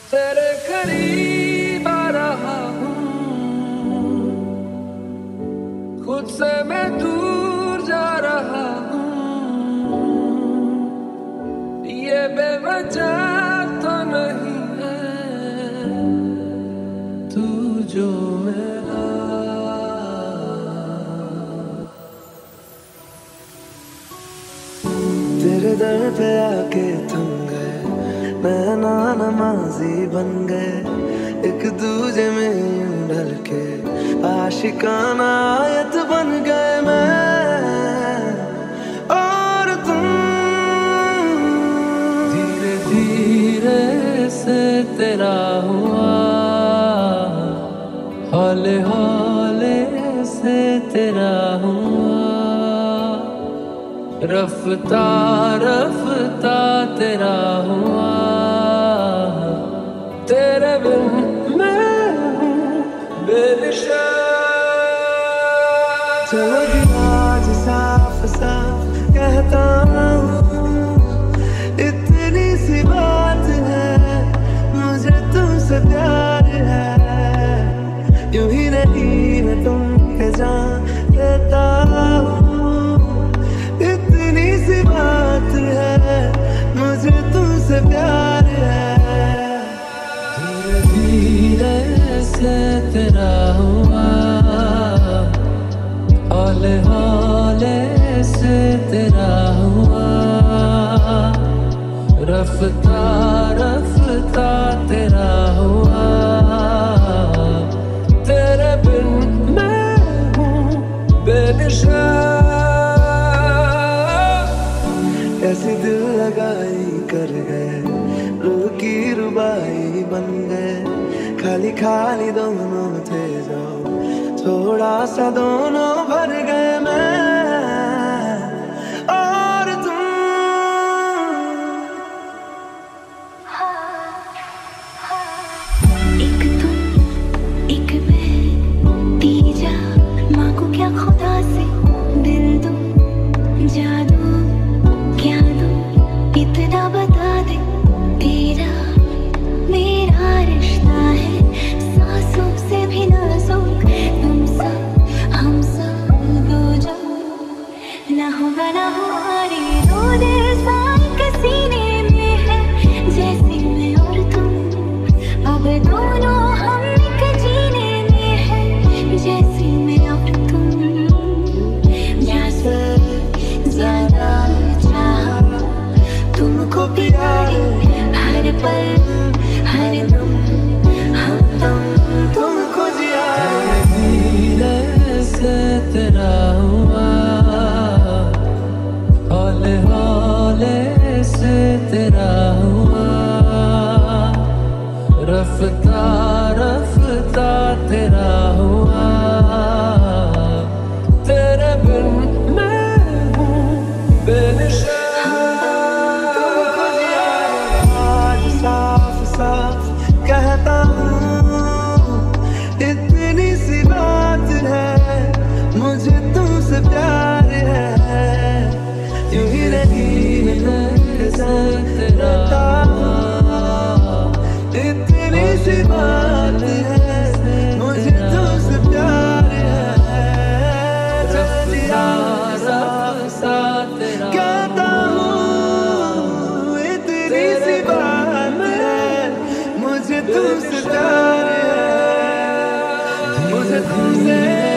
तेरे करीब आ रहा हूँ, खुद से मैं दूर जा रहा हूँ। ये बेवजह तो नहीं है तू जो मेरा। तेरे दर पे आके थम गए, नैना नमाजी बन गए, एक दूजे में यूं ढल के आशिकाना आयत बन गए मैं और तुम। धीरे धीरे से तेरा हुआ, हौले हौले से तेरा हुआ, रफ्ता रफ्ता तेरा हुआ। तेरे बिन मैं हूँ बेनिशा। चलो जी आज साफ साफ कहता हूँ, इतनी सी बात है, मुझे तुमसे प्यार है। यूं ही नहीं मैं तुम पे जान लेता हूँ, इतनी सी बात है, मुझे तुमसे प्यार है। धीरे धीरे से तेरा हुआ, हौले हौले से तेरा हुआ, रफ्ता रफ्ता तेरा हुआ। तेरे बिन मैं हूँ बेनिशा। ऐसी दिल लगाई कर गए, रूह की रुबाई बन गए, खाली खाली दोनों थे जो थोड़ा सा दोनों भर गए मैं और तुम। एक तुम एक मैं, तीजा मांगू क्या खुदा से, दिल दो जादू क्या दो, इतना बता दे। तेरा मेरा रिश्ता है, सांसों से भी नाजुक, तुम सब हम सब दो जो ना होगा ना हमारी दो दिल साए के सीने में है, जैसे मैं और तुम अब दोनों हम एक जीने में है, जैसे मैं और तुम। जैसे ज्यादा चाहा तुमको प्यारे, हर पल हर दम हम तुमको जिया। धीरे से तेरा हुआ, हौले हौले से तेरा हुआ, रफ्ता रफ्ता तेरा हुआ। तेरे बिन मैं हूँ बेनिशा। आज साफ साफ कहता हूँ, इतनी सी बात है, मुझे तुमसे प्यार है। यूं ही नहीं मैं रहता हूँ, इतनी सी बात है, मुझे तुमसे प्यार है। रफ्ता रफ्ता तेरा कहता हूँ, इतनी सी बात है, मुझे तुमसे प्यार है, मुझे तुमसे